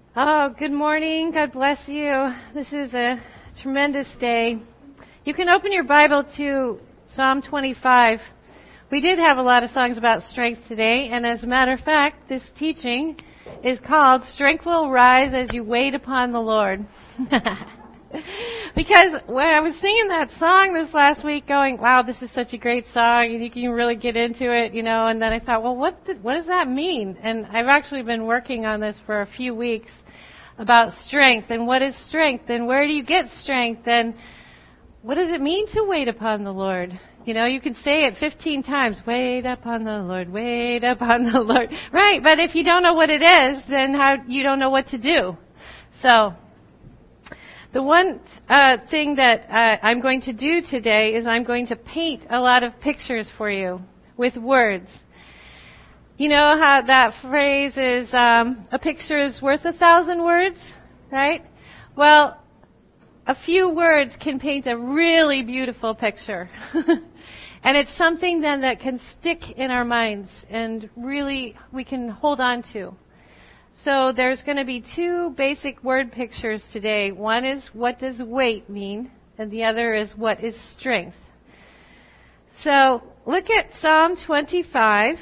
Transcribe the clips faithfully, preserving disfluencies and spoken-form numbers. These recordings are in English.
Oh, good morning. God bless you. This is a tremendous day. You can open your Bible to Psalm twenty-five. We did have a lot of songs about strength today, and as a matter of fact, this teaching is called Strength Will Rise as You Wait Upon the Lord. Because when I was singing that song this last week, going, wow, this is such a great song, and you can really get into it, you know, and then I thought, well, what the, what does that mean? And I've actually been working on this for a few weeks about strength, and what is strength, and where do you get strength, and what does it mean to wait upon the Lord? You know, you can say it fifteen times, wait upon the Lord, wait upon the Lord. Right, but if you don't know what it is, then how you don't know what to do. So, the one uh, thing that uh, I'm going to do today is I'm going to paint a lot of pictures for you with words. You know how that phrase is, um, a picture is worth a thousand words, right? Well, a few words can paint a really beautiful picture. And it's something then that can stick in our minds and really we can hold on to. So there's going to be two basic word pictures today. One is what does weight mean, and the other is what is strength. So look at Psalm twenty-five.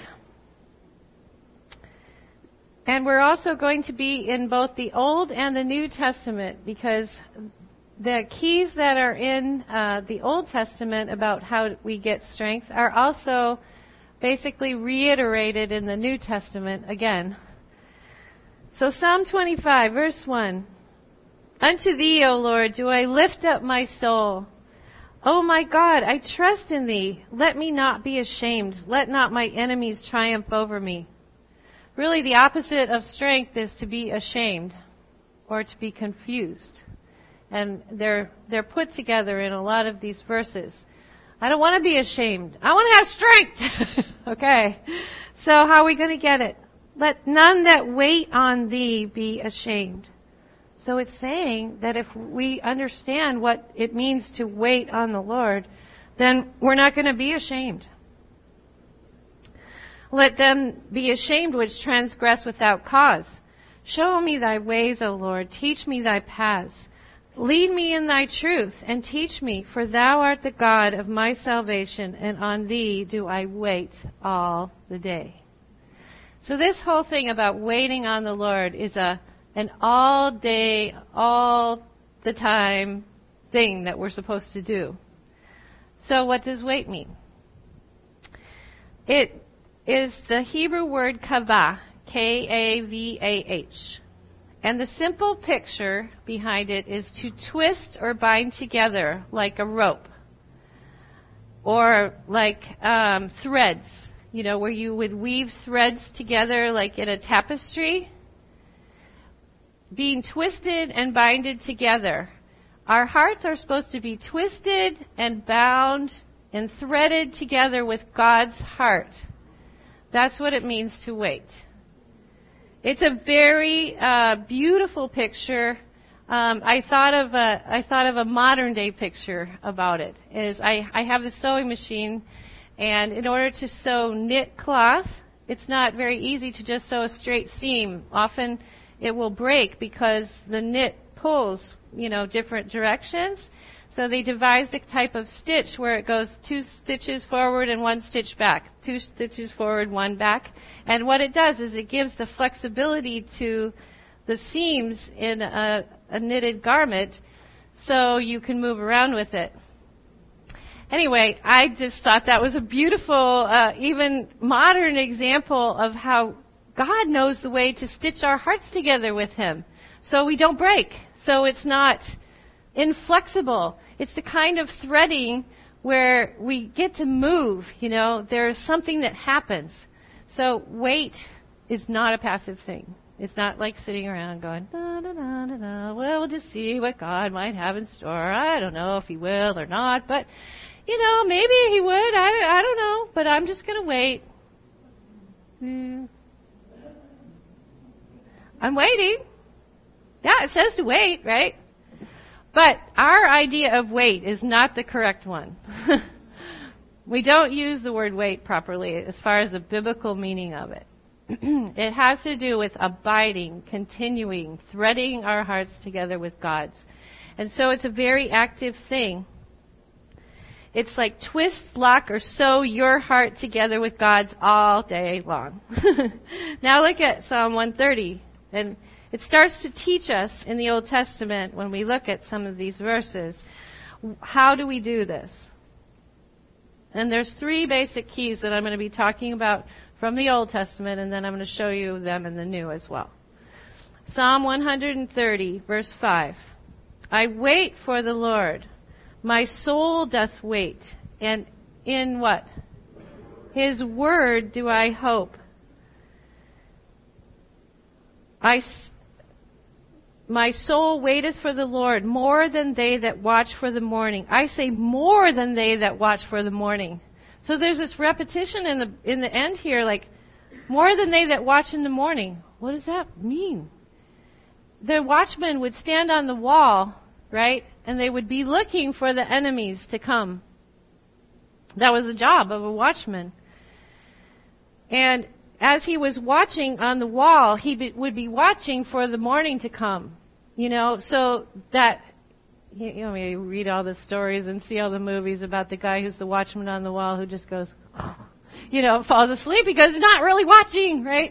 And we're also going to be in both the Old and the New Testament because the keys that are in uh, the Old Testament about how we get strength are also basically reiterated in the New Testament again. So Psalm twenty-five, verse one. Unto thee, O Lord, do I lift up my soul. O my God, I trust in thee. Let me not be ashamed. Let not my enemies triumph over me. Really, the opposite of strength is to be ashamed or to be confused. And they're they're put together in a lot of these verses. I don't want to be ashamed. I want to have strength. Okay. So how are we going to get it? Let none that wait on thee be ashamed. So it's saying that if we understand what it means to wait on the Lord, then we're not going to be ashamed. Let them be ashamed which transgress without cause. Show me thy ways, O Lord. Teach me thy paths. Lead me in thy truth and teach me, for thou art the God of my salvation, and on thee do I wait all the day. So this whole thing about waiting on the Lord is a an all day, all the time thing that we're supposed to do. So what does wait mean? It is the Hebrew word kavah, K A V A H. And the simple picture behind it is to twist or bind together like a rope. Or like um, threads. You know, where you would weave threads together like in a tapestry. Being twisted and binded together. Our hearts are supposed to be twisted and bound and threaded together with God's heart. That's what it means to wait. It's a very uh, beautiful picture. Um, I thought of a I thought of a modern day picture about it. Is I I have a sewing machine. And in order to sew knit cloth, it's not very easy to just sew a straight seam. Often it will break because the knit pulls, you know, different directions. So they devised a type of stitch where it goes two stitches forward and one stitch back. Two stitches forward, one back. And what it does is it gives the flexibility to the seams in a, a knitted garment so you can move around with it. Anyway, I just thought that was a beautiful, uh, even modern example of how God knows the way to stitch our hearts together with Him so we don't break. So it's not inflexible. It's the kind of threading where we get to move, you know. There's something that happens. So wait is not a passive thing. It's not like sitting around going, da, da, da, da, da. Well, we'll just see what God might have in store. I don't know if He will or not, but you know, maybe He would. I, I don't know, but I'm just going to wait. Mm. I'm waiting. Yeah, it says to wait, right? But our idea of wait is not the correct one. We don't use the word wait properly as far as the biblical meaning of it. It has to do with abiding, continuing, threading our hearts together with God's. And so it's a very active thing. It's like twist, lock, or sew your heart together with God's all day long. Now look at Psalm one thirty. And it starts to teach us in the Old Testament, when we look at some of these verses, how do we do this? And there's three basic keys that I'm going to be talking about from the Old Testament, and then I'm going to show you them in the New as well. Psalm one thirty, verse five. I wait for the Lord. My soul doth wait. And in what? His word do I hope. I, my soul waiteth for the Lord more than they that watch for the morning. I say more than they that watch for the morning. So there's this repetition in the in the end here, like more than they that watch in the morning. What does that mean? The watchmen would stand on the wall, right? And they would be looking for the enemies to come. That was the job of a watchman. And as he was watching on the wall, he be, would be watching for the morning to come. You know, so that, you know, you read all the stories and see all the movies about the guy who's the watchman on the wall who just goes, you know, falls asleep because he's not really watching, right?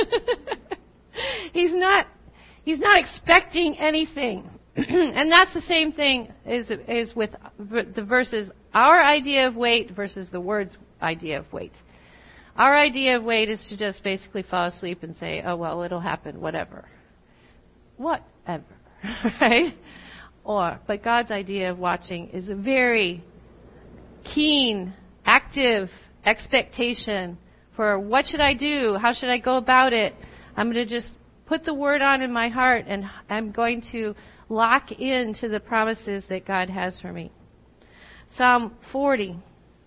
he's not, he's not expecting anything. And that's the same thing is, is with the verses, our idea of wait versus the word's idea of wait. Our idea of wait is to just basically fall asleep and say, oh, well, it'll happen, whatever. Whatever, right? Or, but God's idea of watching is a very keen, active expectation for what should I do? How should I go about it? I'm going to just put the word on in my heart, and I'm going to lock into the promises that God has for me. Psalm forty.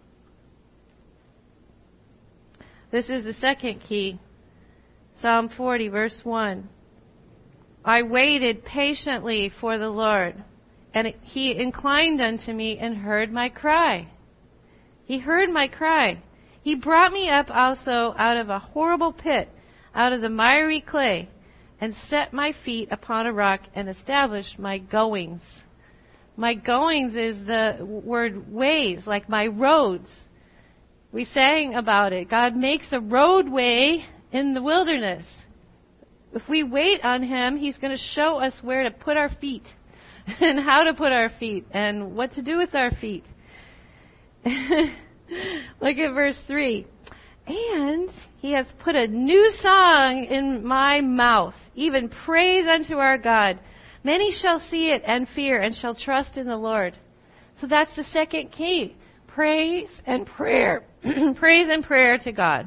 This is the second key. Psalm forty, verse one. I waited patiently for the Lord, and he inclined unto me and heard my cry. He heard my cry. He brought me up also out of a horrible pit, out of the miry clay, and set my feet upon a rock and established my goings. My goings is the word ways, like my roads. We sang about it. God makes a roadway in the wilderness. If we wait on him, he's going to show us where to put our feet and how to put our feet and what to do with our feet. Look at verse three. And he hath put a new song in my mouth, even praise unto our God. Many shall see it and fear and shall trust in the Lord. So that's the second key. Praise and prayer. Praise and prayer to God.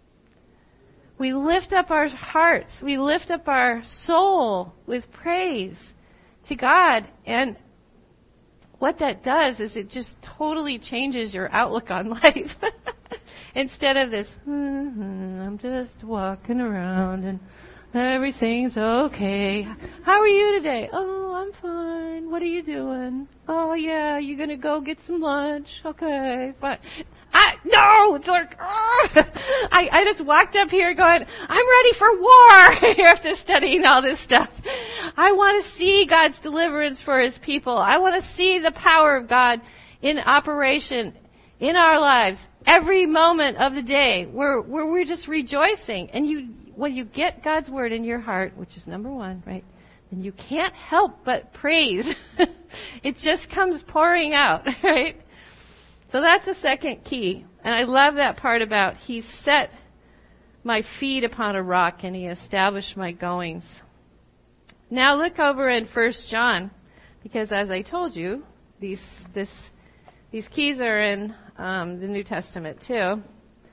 We lift up our hearts. We lift up our soul with praise to God. And what that does is it just totally changes your outlook on life. Instead of this, mm-hmm, I'm just walking around and everything's okay. How are you today? Oh, I'm fine. What are you doing? Oh, yeah, you're going to go get some lunch. Okay, fine. I, no, it's like, oh. I, I just walked up here going, I'm ready for war after studying all this stuff. I want to see God's deliverance for his people. I want to see the power of God in operation in our lives every moment of the day where, where we're just rejoicing. And you, when you get God's word in your heart, which is number one, right, then you can't help but praise. It just comes pouring out, right? So that's the second key. And I love that part about he set my feet upon a rock and he established my goings. Now look over in First John, because as I told you, these this these keys are in um, the New Testament too.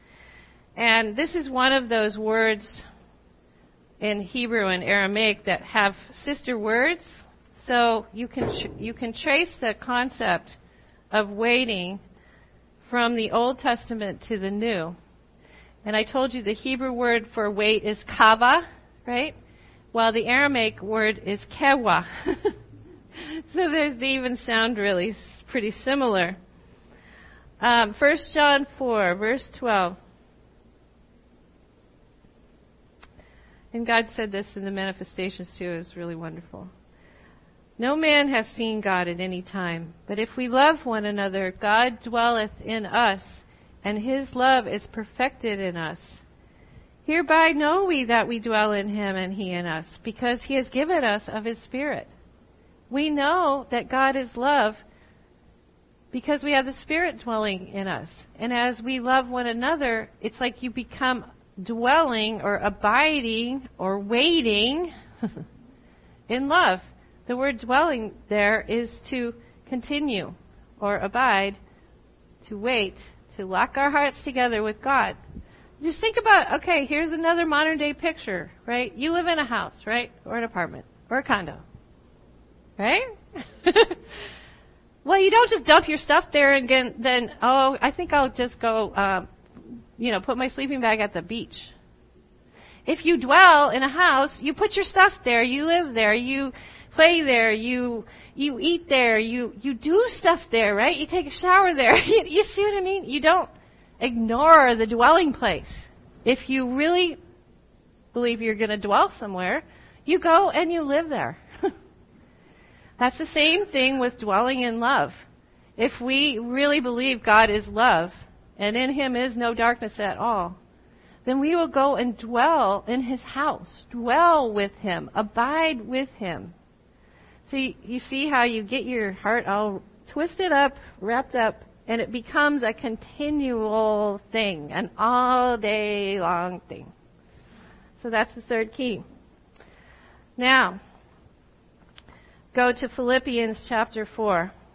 And this is one of those words in Hebrew and Aramaic that have sister words. So you can tr- you can trace the concept of waiting from the Old Testament to the New. And I told you the Hebrew word for wait is kava, right? While the Aramaic word is kewa. So they even sound really pretty similar. Um, First John four, verse twelve. And God said this in the manifestations too. It was really wonderful. No man has seen God at any time, but if we love one another, God dwelleth in us, and his love is perfected in us. Hereby know we that we dwell in him and he in us, because he has given us of his Spirit. We know that God is love because we have the Spirit dwelling in us. And as we love one another, it's like you become dwelling or abiding or waiting in love. The word dwelling there is to continue or abide, to wait, to lock our hearts together with God. Just think about, okay, here's another modern day picture, right? You live in a house, right? Or an apartment or a condo, right? Well, you don't just dump your stuff there and then, then oh, I think I'll just go, um, you know, put my sleeping bag at the beach. If you dwell in a house, you put your stuff there, you live there, you play there, you you eat there, you, you do stuff there, right? You take a shower there. you, you see what I mean? You don't ignore the dwelling place. If you really believe you're going to dwell somewhere, you go and you live there. That's the same thing with dwelling in love. If we really believe God is love, and in him is no darkness at all, then we will go and dwell in his house, dwell with him, abide with him. So you, you see how you get your heart all twisted up, wrapped up, and it becomes a continual thing, an all day long thing. So that's the third key. Now, go to Philippians chapter four.